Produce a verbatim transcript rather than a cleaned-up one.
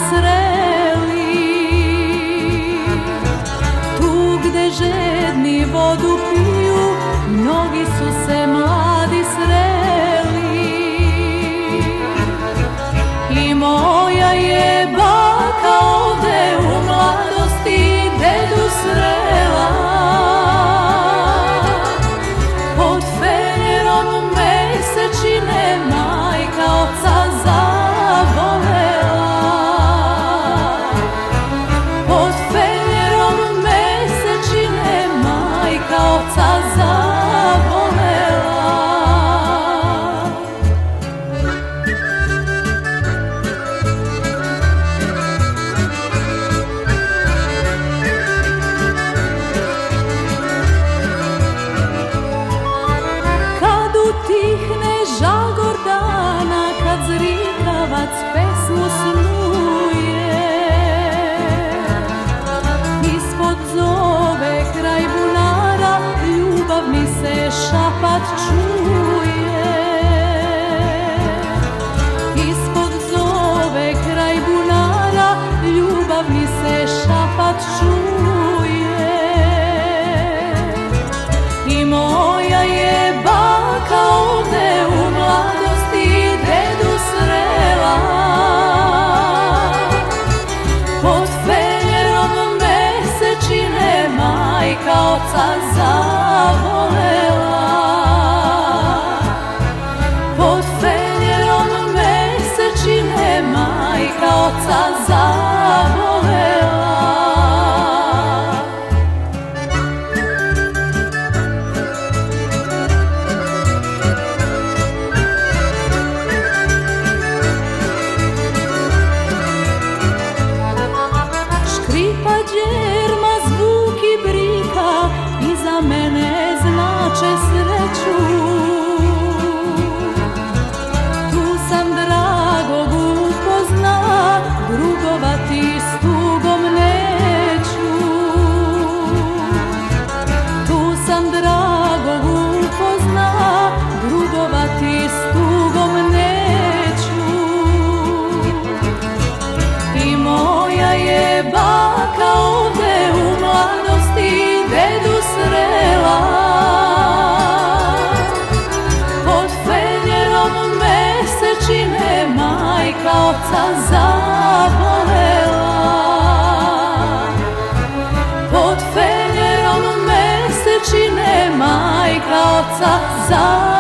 sreli, tu gde žedni vodu piju, mnogi su se mladi sreli. I moja je baka ovde u mladosti dedu srela, pod fenerom mesečine majka oca zavolela, pod fenerom mesečine majka oca zavolela. Utihne žagor dana, kad zrikavac pesmu snuje, ispod zove kraj bunara ljubavni se šapat čuje. Ispod zove kraj bunara ljubavni se šapat čuje. I moja je baka ovde u mladosti dedu srela, pod fenerom mesečine majka oca zavolela, pod fenerom mesečine majka oca zavolela. Škripa, džerma, zvuk i brika i za mene znače sreću. Tu sam dragog upozna, drugovati s tugom neću. Tu sam dragog upozna, drugovati s tugom neću. I moja je baka ovde u mladosti dedu srela, pod fenerom mesečine majka oca zavolela, pod fenerom mesečine majka oca zavolela.